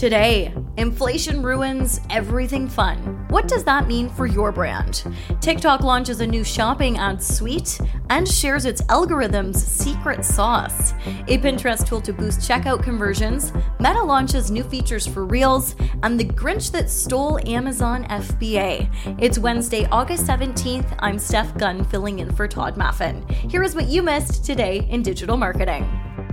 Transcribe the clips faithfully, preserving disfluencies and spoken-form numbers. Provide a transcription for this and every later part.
Today, inflation ruins everything fun. What does that mean for your brand? TikTok launches a new shopping ad suite and shares its algorithm's secret sauce. A Pinterest tool to boost checkout conversions, Meta launches new features for Reels, and the Grinch that stole Amazon F B A. It's Wednesday, August seventeenth. I'm Steph Gunn filling in for Todd Maffin. Here is what you missed today in digital marketing.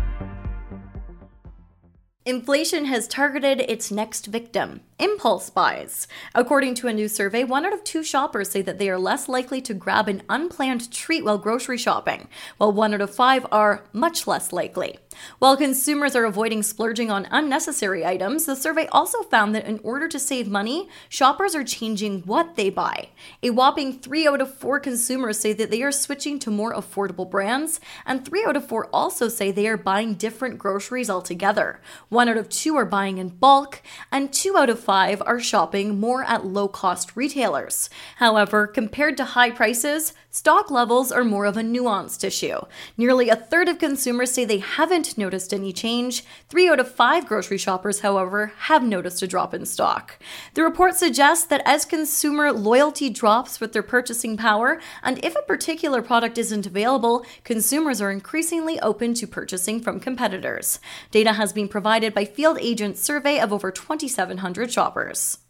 Inflation has targeted its next victim, impulse buys. According to a new survey, one out of two shoppers say that they are less likely to grab an unplanned treat while grocery shopping, while one out of five are much less likely. While consumers are avoiding splurging on unnecessary items, the survey also found that in order to save money, shoppers are changing what they buy. A whopping three out of four consumers say that they are switching to more affordable brands, and three out of four also say they are buying different groceries altogether. One out of two are buying in bulk, and two out of five are shopping more at low-cost retailers. However, compared to high prices, stock levels are more of a nuanced issue. Nearly a third of consumers say they haven't noticed any change. Three out of five grocery shoppers, however, have noticed a drop in stock. The report suggests that as consumer loyalty drops with their purchasing power, and if a particular product isn't available, consumers are increasingly open to purchasing from competitors. Data has been provided by Field Agent survey of over twenty-seven hundred shoppers.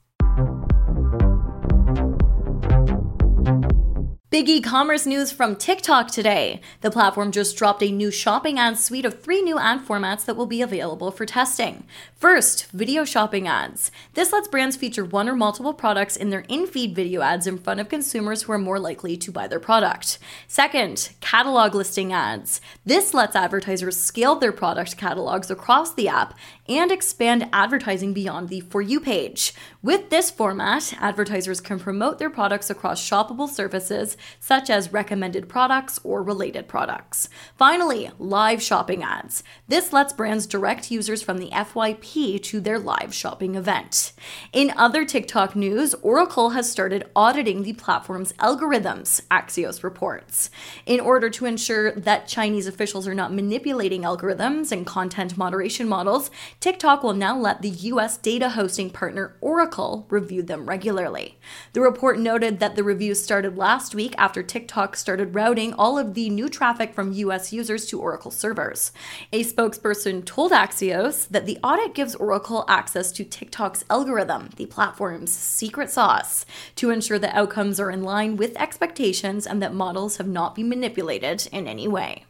Big e-commerce news from TikTok today. The platform just dropped a new shopping ad suite of three new ad formats that will be available for testing. First, video shopping ads. This lets brands feature one or multiple products in their in-feed video ads in front of consumers who are more likely to buy their product. Second, catalog listing ads. This lets advertisers scale their product catalogs across the app and expand advertising beyond the For You page. With this format, advertisers can promote their products across shoppable surfaces such as recommended products or related products. Finally, live shopping ads. This lets brands direct users from the F Y P to their live shopping event. In other TikTok news, Oracle has started auditing the platform's algorithms, Axios reports. In order to ensure that Chinese officials are not manipulating algorithms and content moderation models, TikTok will now let the U S data hosting partner Oracle review them regularly. The report noted that the review started last week after TikTok started routing all of the new traffic from U S users to Oracle servers. A spokesperson told Axios that the audit gives Oracle access to TikTok's algorithm, the platform's secret sauce, to ensure that outcomes are in line with expectations and that models have not been manipulated in any way.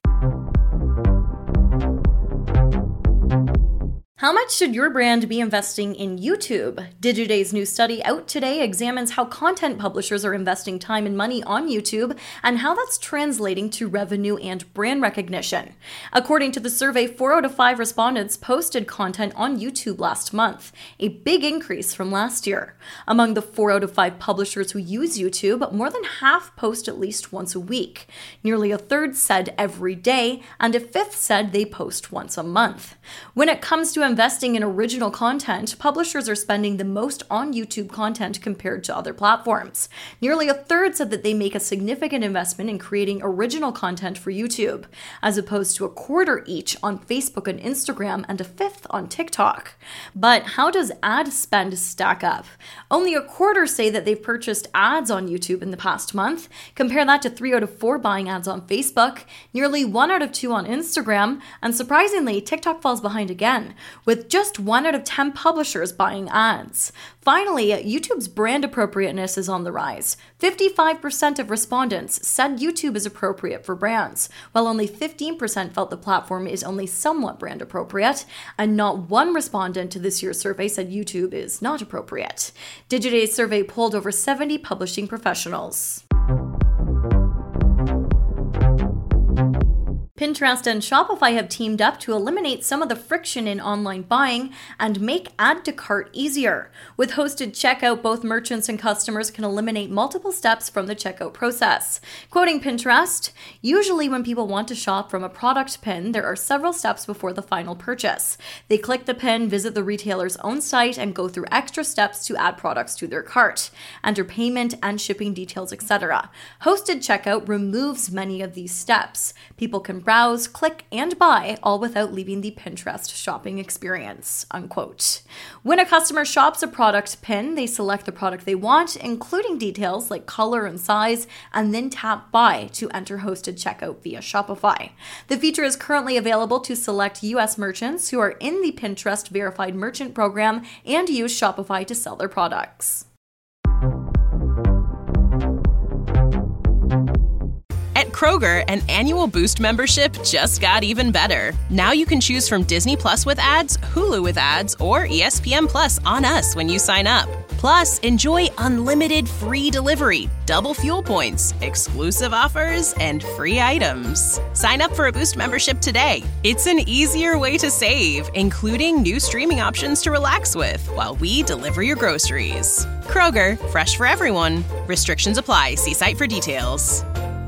How much should your brand be investing in YouTube? Digiday's new study out today examines how content publishers are investing time and money on YouTube and how that's translating to revenue and brand recognition. According to the survey, four out of five respondents posted content on YouTube last month, a big increase from last year. Among the four out of five publishers who use YouTube, more than half post at least once a week. Nearly a third said every day, and a fifth said they post once a month. When it comes to investing in original content, publishers are spending the most on YouTube content compared to other platforms. Nearly a third said that they make a significant investment in creating original content for YouTube, as opposed to a quarter each on Facebook and Instagram and a fifth on TikTok. But how does ad spend stack up? Only a quarter say that they've purchased ads on YouTube in the past month. Compare that to three out of four buying ads on Facebook, nearly one out of two on Instagram, and surprisingly, TikTok falls behind again, with just one out of ten publishers buying ads. Finally, YouTube's brand appropriateness is on the rise. fifty-five percent of respondents said YouTube is appropriate for brands, while only fifteen percent felt the platform is only somewhat brand appropriate, and not one respondent to this year's survey said YouTube is not appropriate. Digiday's survey polled over seventy publishing professionals. Pinterest and Shopify have teamed up to eliminate some of the friction in online buying and make add to cart easier. With hosted checkout, both merchants and customers can eliminate multiple steps from the checkout process. Quoting Pinterest, "Usually when people want to shop from a product pin, there are several steps before the final purchase. They click the pin, visit the retailer's own site, and go through extra steps to add products to their cart, enter payment and shipping details, et cetera. Hosted checkout removes many of these steps. People can browse, click, and buy, all without leaving the Pinterest shopping experience, unquote. When a customer shops a product pin, they select the product they want, including details like color and size, and then tap buy to enter hosted checkout via Shopify. The feature is currently available to select U S merchants who are in the Pinterest Verified Merchant Program and use Shopify to sell their products. At Kroger, an annual Boost membership just got even better. Now you can choose from Disney Plus with ads, Hulu with ads, or E S P N Plus on us when you sign up. Plus, enjoy unlimited free delivery, double fuel points, exclusive offers, and free items. Sign up for a Boost membership today. It's an easier way to save, including new streaming options to relax with while we deliver your groceries. Kroger, fresh for everyone. Restrictions apply. See site for details.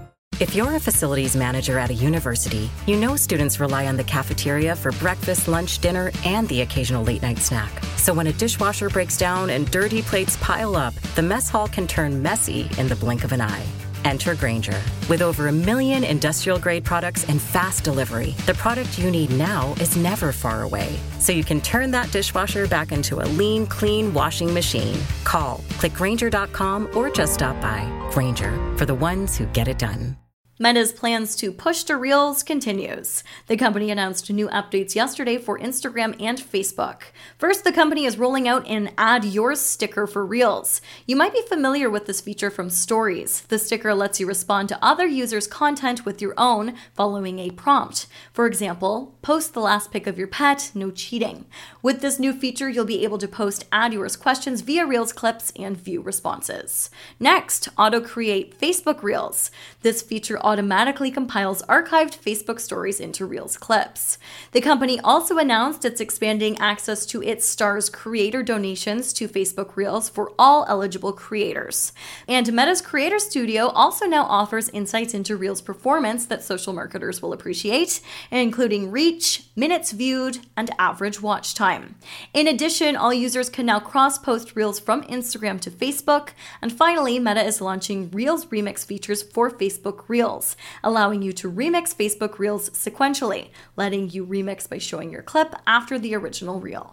If you're a facilities manager at a university, you know students rely on the cafeteria for breakfast, lunch, dinner, and the occasional late-night snack. So when a dishwasher breaks down and dirty plates pile up, the mess hall can turn messy in the blink of an eye. Enter Grainger. With over a million industrial-grade products and fast delivery, the product you need now is never far away. So you can turn that dishwasher back into a lean, clean washing machine. Call, click Grainger dot com, or just stop by. Grainger, for the ones who get it done. Meta's plans to push to Reels continues. The company announced new updates yesterday for Instagram and Facebook. First, the company is rolling out an Add Yours sticker for Reels. You might be familiar with this feature from Stories. The sticker lets you respond to other users' content with your own, following a prompt. For example, post the last pic of your pet, no cheating. With this new feature, you'll be able to post Add Yours questions via Reels clips and view responses. Next, auto-create Facebook Reels. This feature automatically compiles archived Facebook stories into Reels clips. The company also announced it's expanding access to its Stars creator donations to Facebook Reels for all eligible creators. And Meta's Creator Studio also now offers insights into Reels performance that social marketers will appreciate, including reach, minutes viewed, and average watch time. In addition, all users can now cross-post Reels from Instagram to Facebook. And finally, Meta is launching Reels Remix features for Facebook Reels, allowing you to remix Facebook Reels sequentially, letting you remix by showing your clip after the original reel.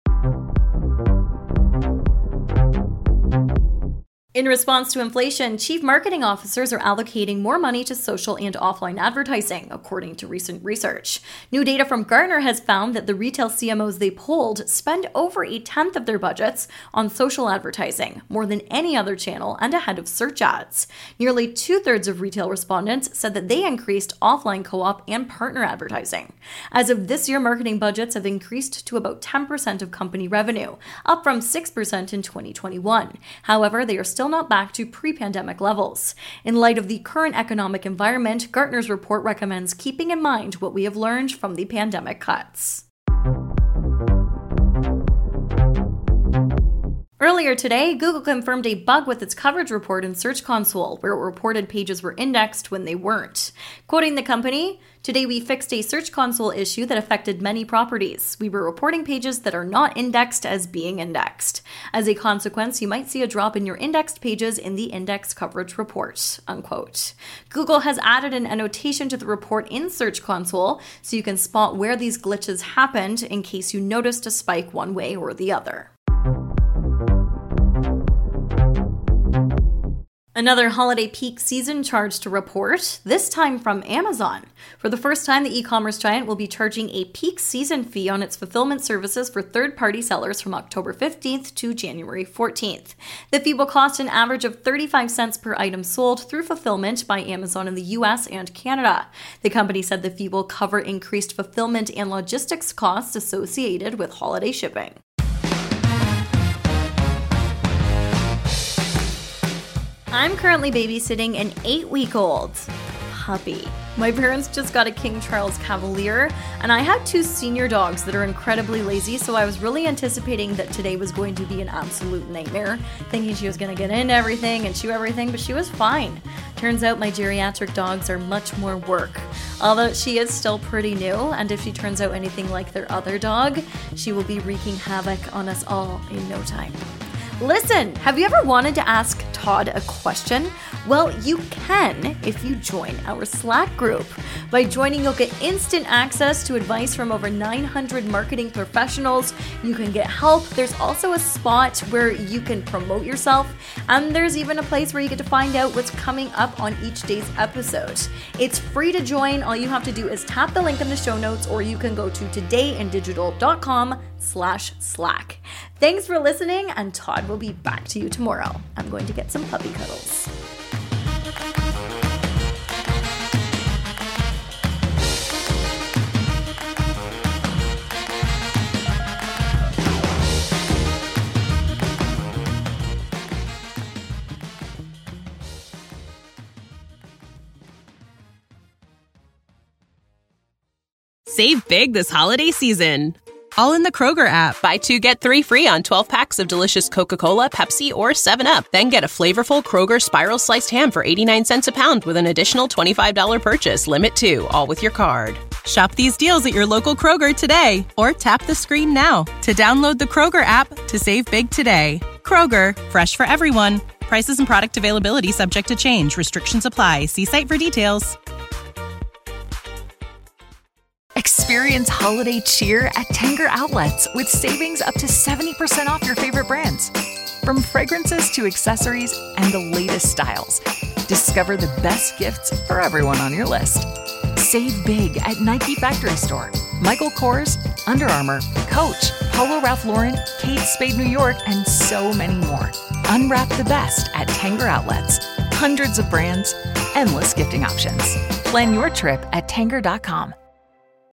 In response to inflation, chief marketing officers are allocating more money to social and offline advertising, according to recent research. New data from Gartner has found that the retail C M Os they polled spend over a tenth of their budgets on social advertising, more than any other channel and ahead of search ads. Nearly two-thirds of retail respondents said that they increased offline co-op and partner advertising. As of this year, marketing budgets have increased to about ten percent of company revenue, up from six percent in twenty twenty-one. However, they are still not back to pre-pandemic levels. In light of the current economic environment, Gartner's report recommends keeping in mind what we have learned from the pandemic cuts. Earlier today, Google confirmed a bug with its coverage report in Search Console, where it reported pages were indexed when they weren't. Quoting the company, "Today we fixed a Search Console issue that affected many properties. We were reporting pages that are not indexed as being indexed. As a consequence, you might see a drop in your indexed pages in the index coverage report," unquote. Google has added an annotation to the report in Search Console so you can spot where these glitches happened in case you noticed a spike one way or the other. Another holiday peak season charge to report, this time from Amazon. For the first time, the e-commerce giant will be charging a peak season fee on its fulfillment services for third-party sellers from October fifteenth to January fourteenth. The fee will cost an average of thirty-five cents per item sold through fulfillment by Amazon in the U S and Canada. The company said the fee will cover increased fulfillment and logistics costs associated with holiday shipping. I'm currently babysitting an eight-week-old puppy. My parents just got a King Charles Cavalier, and I had two senior dogs that are incredibly lazy, so I was really anticipating that today was going to be an absolute nightmare, thinking she was going to get into everything and chew everything, but she was fine. Turns out my geriatric dogs are much more work. Although she is still pretty new, and if she turns out anything like their other dog, she will be wreaking havoc on us all in no time. Listen, have you ever wanted to ask Todd a question? Well, you can if you join our Slack group. By joining, you'll get instant access to advice from over nine hundred marketing professionals. You can get help. There's also a spot where you can promote yourself, and there's even a place where you get to find out what's coming up on each day's episode. It's free to join. All you have to do is tap the link in the show notes, or you can go to todayindigital.com slash Slack. Thanks for listening, and Todd will be back to you tomorrow. I'm going to get some puppy cuddles. Save big this holiday season. All in the Kroger app. Buy two, get three free on twelve packs of delicious Coca-Cola, Pepsi, or seven up. Then get a flavorful Kroger Spiral Sliced Ham for eighty-nine cents a pound with an additional twenty-five dollars purchase. Limit two, all with your card. Shop these deals at your local Kroger today, or tap the screen now to download the Kroger app to save big today. Kroger, fresh for everyone. Prices and product availability subject to change. Restrictions apply. See site for details. Experience holiday cheer at Tanger Outlets with savings up to seventy percent off your favorite brands. From fragrances to accessories and the latest styles, discover the best gifts for everyone on your list. Save big at Nike Factory Store, Michael Kors, Under Armour, Coach, Polo Ralph Lauren, Kate Spade New York, and so many more. Unwrap the best at Tanger Outlets. Hundreds of brands, endless gifting options. Plan your trip at Tanger dot com.